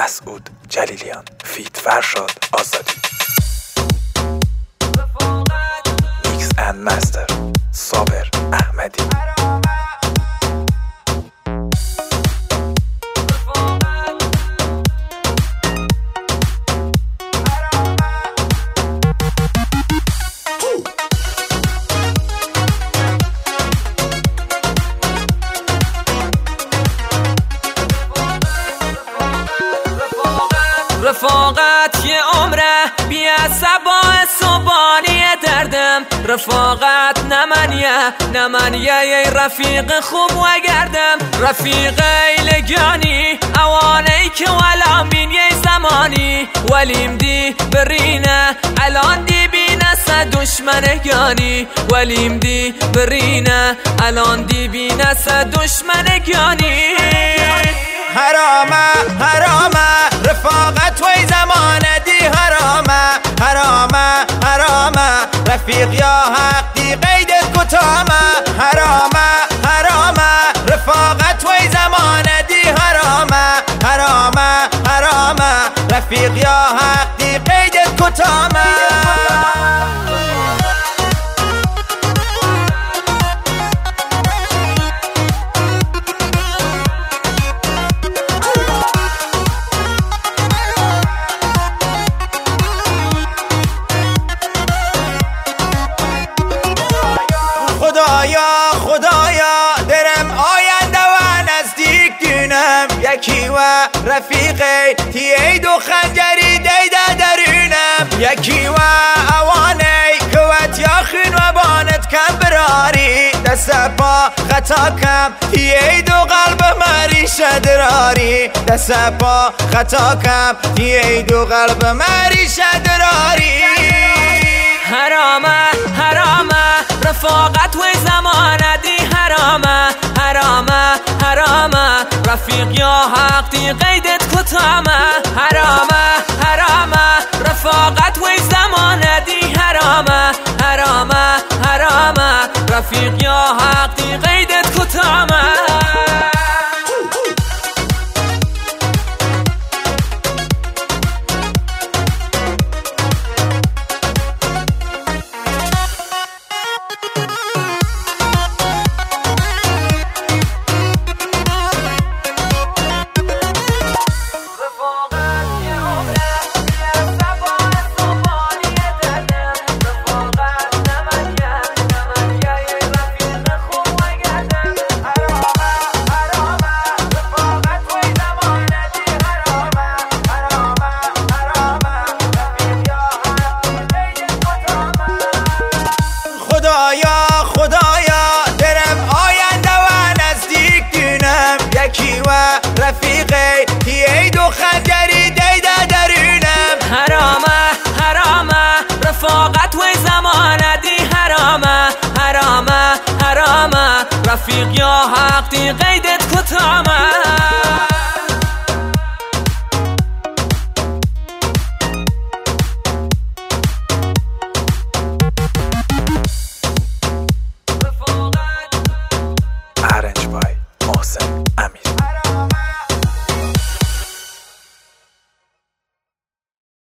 مسعود جلیلیان فیت فرشاد آزادی. میکس اند مستر صابر احمدی. رفاقت یه عمره بی عصبا صبانی دردم. رفاقت نمنیه یه رفیق خوب و گردم. رفیق لگانی اوانی که ولا بین یه زمانی ولیم دی برینه الان دی بینه سه دشمنگانی. ولیم دی برینه الان دی بینه سه دشمنگانی. حرامه رفاقت وی زمانه دی حرامه رفیق یا حق دی قیدت کتامه. حرامه رفاقت وی زمانه دی حرامه رفیق یا حق دی قیدت کتامه. خدایا درم آینده و نزدیک دینم. یکی و رفیقی تیید و خنجری دیده درونم. یکی و اوانی کوت یاخین و بانت کم براری. دست پا خطا کم تیید و قلب مری شدراری. دست پا خطا کم تیید و قلب مری شدراری. حرامه رفاقت وی زمانه دی حرامه رفیق یا حق دی قیدت کتامه. حرامه رفاقت وی زمانه دی حرامه رفیق یا حق دی قیدت کتامه. خدایا درم آینده و نزدیک دینم. یکی و رفیقی تیید و خنجری دیده درونم. حرامه رفاقت وی زمانه دی حرامه رفیق یا حق دی قیدت کتامه.